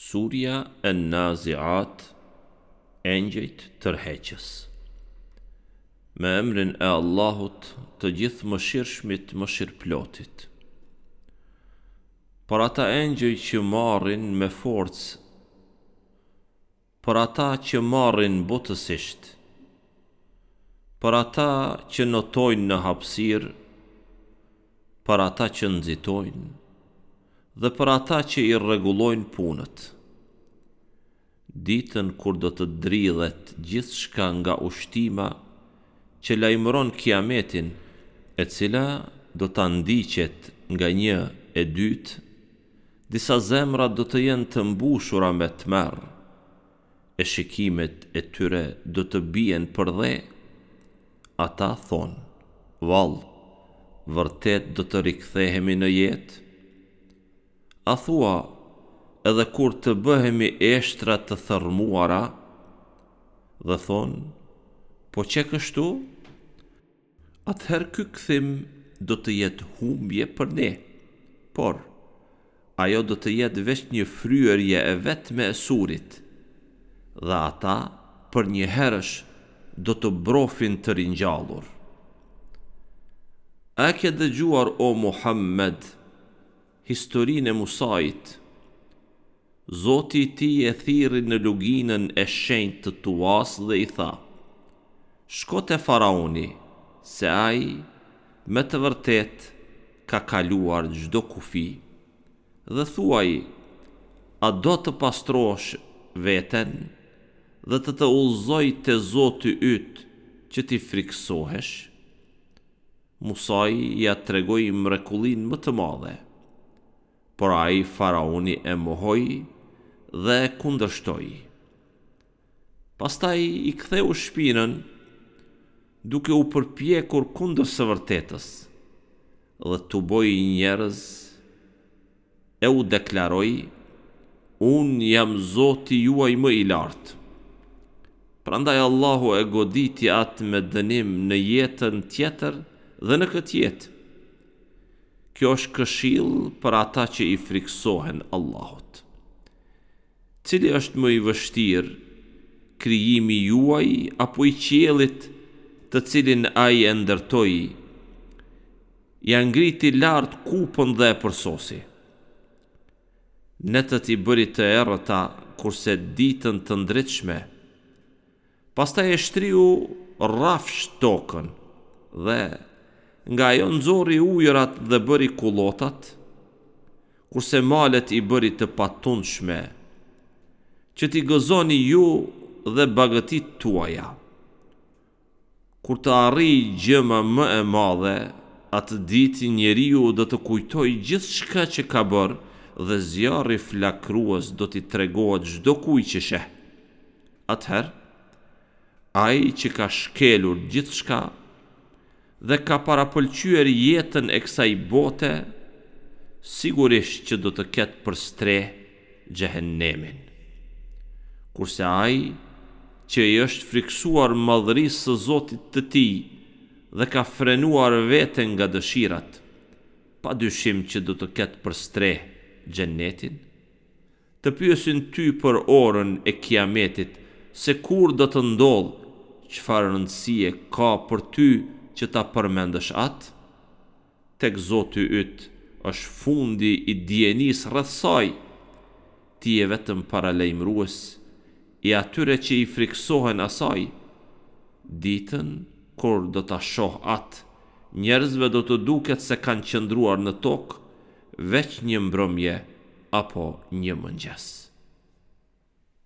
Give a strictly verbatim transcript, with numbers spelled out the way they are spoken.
Surja e Naziat, engjëjt tërheqës. Me emrin e Allahut, të gjithë mëshirshmit mëshirplotit. Për ata engjëj që marrin me forcë, për ata që marrin butësisht, për ata që notojnë në hapësirë, për ata që nxitojnë, dhe për ata që i rregullojnë punët. Ditën kur do të dridhet gjithçka nga ushtima që lajmëron kiametin, e cila do ta ndiqet nga një e dytë, disa zemra do të jenë të mbushura me tmerr, e shikimet e tyre do të bien për dhe. Ata thonë: vallë, vërtet do të rikthehemi në jetë? A thua, edhe kur të bëhemi eshtra të thërmuara? Dhe thonë: po që kështu? Atëherë ky kthim do të jetë humbje për ne, por ajo do të jetë veç një fryerje e vetme e surit, dhe ata për një herësh do të brofin të ringjallur. A ke dëgjuar, o Muhammed, historinë e Musait? Zoti i tij e thirri në luginën e shenjtë të Tuas dhe i tha: shko te faraoni, se ai me të vërtet ka kaluar çdo kufi, dhe thuaj: a do të pastrosh veten dhe të të udhëzoj te Zoti yt që ti friksohesh? Musai ja tregoi mrekullinë më të madhe, por ai faraoni e mohoi dhe e kundërshtoi. Pastaj i ktheu shpinën, duke u përpjekur kundër së vërtetës, dhe tuboi njerëz e u deklaroi: unë jam Zoti juaj më i lartë. Prandaj Allahu e goditi atë me dënim në jetën tjetër dhe në këtë jetë. Kjo është këshill për ata që i friksohen Allahut. Cili është më i vështirë, krijimi juaj apo i qiellit, të cilin ai e ndërtoi? Ja ngriti lart kupën dhe e përsosi. Netët i bëri të errëta, kurse ditën të ndritshme. Pastaj e shtriu rrafsh tokën, dhe nga ajo nxorri ujërat dhe bëri kullotat, kurse malet i bëri të patundshme, që t'i gëzoni ju dhe bagëtit tuaja. Kur të arrijë gjëma më e madhe, atë ditë njeriu do të kujtojë gjithçka që ka bërë, dhe zjarri flakrues do t'i tregohet çdo kujt që sheh. Atëherë, ai që ka shkelur gjithçka dhe ka parapëlqyer jetën e kësaj bote, sigurisht që do të ketë për streh xhehenemin. Kurse ai që i është friksuar madhërisë së Zotit të tij dhe ka frenuar veten nga dëshirat, pa dyshim që do të ketë për streh xhenetin. Të pyesin ty për orën e kiametit, se kur do të ndodhë, çfarë rëndësie ka për ty që ta përmendësh atë? Tek Zoti yt është fundi i dijenisë rreth saj. Ti je vetëm paralajmërues i atyre që i friksohen asaj. Ditën kur do ta shoh atë, njerëzve do të duket se kanë qëndruar në tokë veç një mbrëmje apo një mëngjes.